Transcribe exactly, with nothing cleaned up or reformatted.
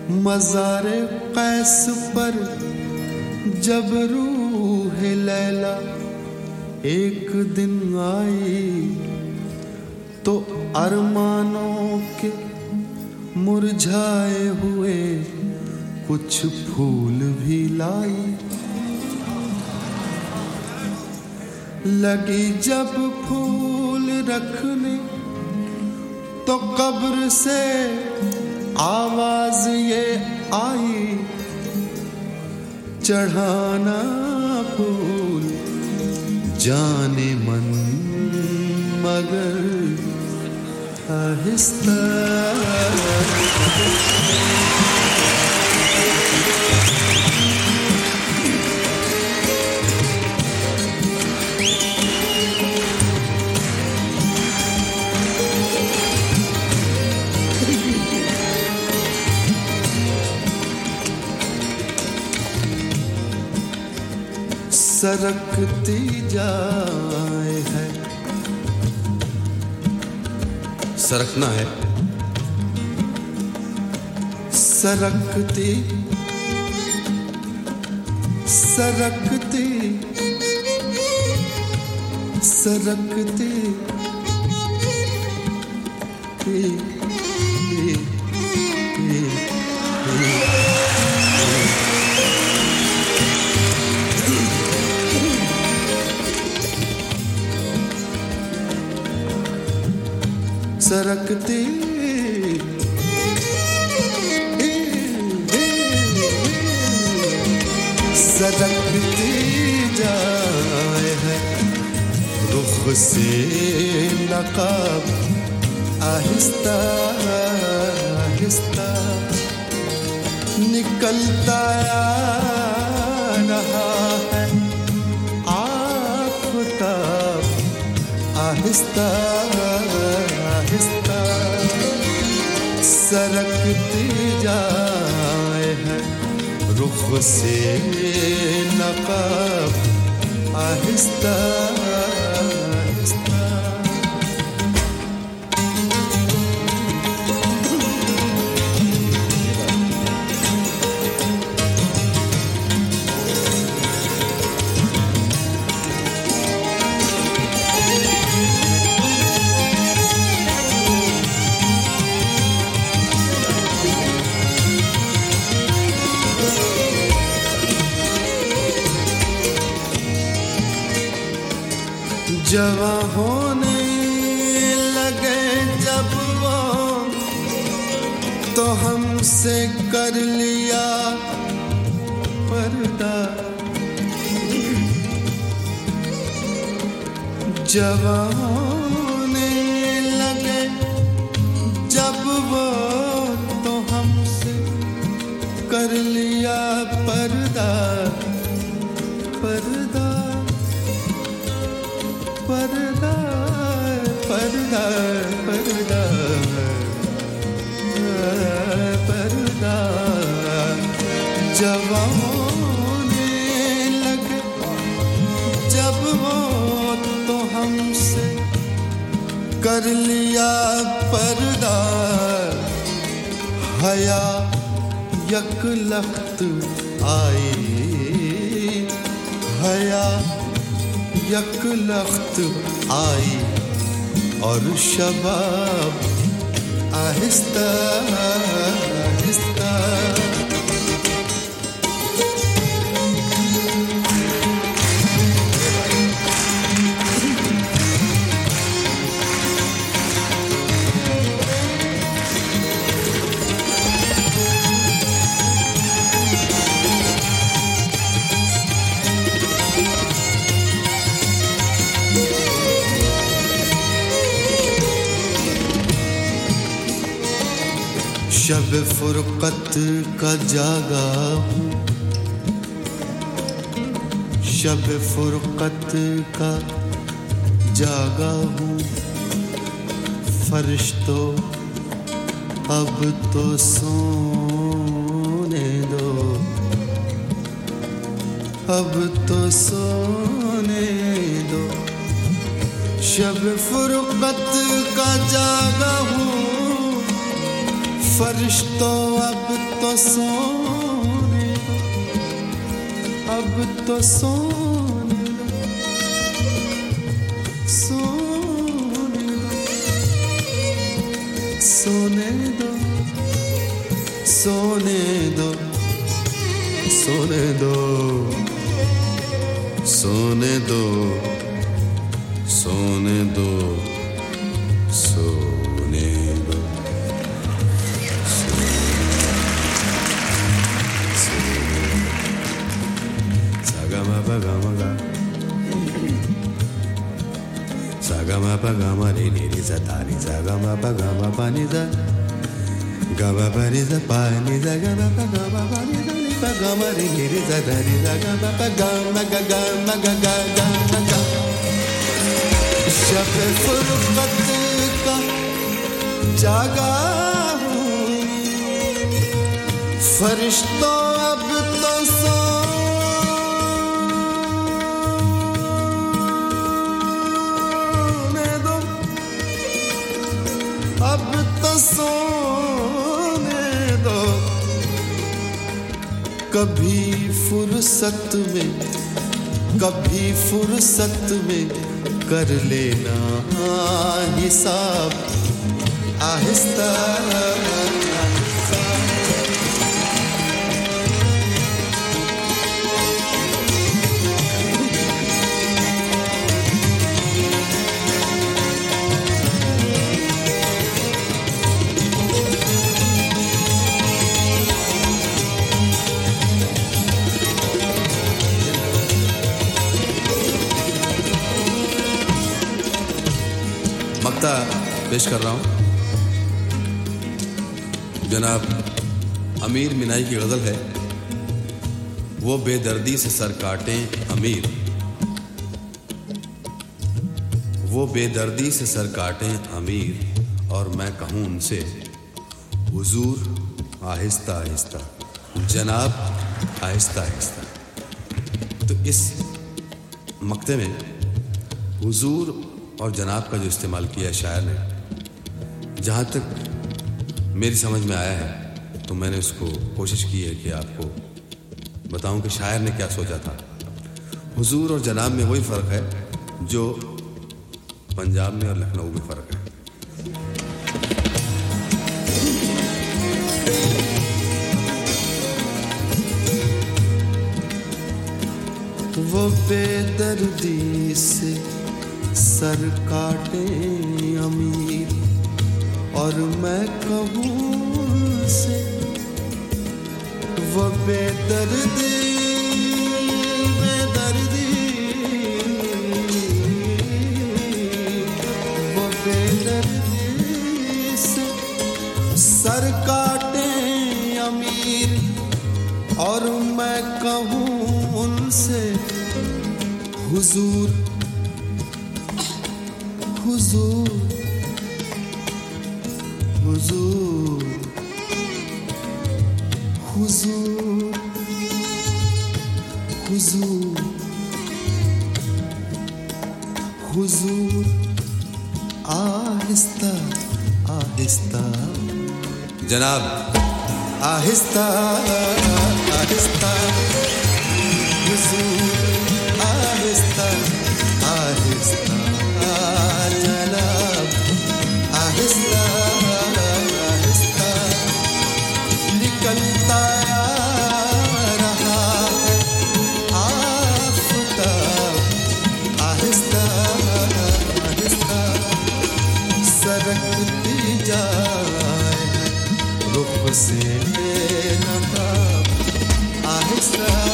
मज़ारे कैस पर जब रूह लैला एक दिन आई तो अरमानों के मुरझाए हुए कुछ फूल भी लाई। लगी जब फूल रखने तो कब्र से आवाज ये आई, चढ़ाना फूल जाने मन मगर आहिस्ता। सरकती जाए है, सरकना है, सरकती सरकती सरकती ही, ही, ही, ही। सरकती सरकती जाए है रुख से नकाब आहिस्ता आहिस्ता निकलता रहा है आफ़ताब आहिस्ता आहिस्ता सरकती जाए है रुख से नकाब आहिस्ता आहिस्ता। जवां होने लगे जब वो तो हमसे कर लिया पर्दा। जवां होने लगे जब वो तो हमसे कर लिया पर्दा पर्दा पर्दा पर्दा पर्दा पर्दा। जवां होने लगे जब वो तो हमसे कर लिया पर्दा। हया यकलख्त आई हया यकलख्त आई और शबाब आहिस्ता आहिस्ता। शब फुरकत का जागा हूँ शब फुरकत का जागा हूँ। फरिश्तों अब तो सोने दो अब तो सोने दो। शब फुरकत का जागा हूँ फरिश्तों अब तो सोने अब तो सोने सोने सोने दो सोने दो सोने दो सोने दो सोने दो सोने दो Sagama pagama ga Sagama pagama re re re sa ta re Sagama pagama pa ni sa Gama pa ni sa pa ni sa Gama pagama pa ni sa ni Pagama re re re sa ta re Sagama pagama ga ga ma ga ga ga ma ga शब फुरकत का जागा हूँ फरिश्तों अब तो सोने दो अब तो सोने दो कभी फुर्सत में कभी फुर्सत में कर लेना हिसाब आहिस्ता मक्ता पेश कर रहा हूँ जनाब अमीर मिनाई की गज़ल है। वो बेदर्दी से सर काटें अमीर वो बेदर्दी से सर काटें अमीर और मैं कहूँ उनसे हुजूर आहिस्ता आहिस्ता जनाब आहिस्ता आहिस्ता। तो इस मक्ते में हुजूर और जनाब का जो इस्तेमाल किया शायर ने, जहाँ तक मेरी समझ में आया है तो मैंने उसको कोशिश की है कि आपको बताऊं कि शायर ने क्या सोचा था। हुजूर और जनाब में वही फ़र्क है जो पंजाब में और लखनऊ में फ़र्क है। वो बेदर्दी से सर काटे अमीर और मैं कहूँ से वो बेदर्दी बेदर्दी वो बेदर्दी से सर काटे अमीर और मैं कहूँ उनसे हुजूर हुजूर हुजूर हुजूर हुजूर हुजूर आहिस्ता आहिस्ता जनाब आहिस्ता आहिस्ता हुजूर आहिस्ता आहिस्ता जनाब आहिस्ता आहिस्ता निकलता रहा आफताब आहिस्ता आहिस्ता सरकती जाए रुख से नकाब आहिस्ता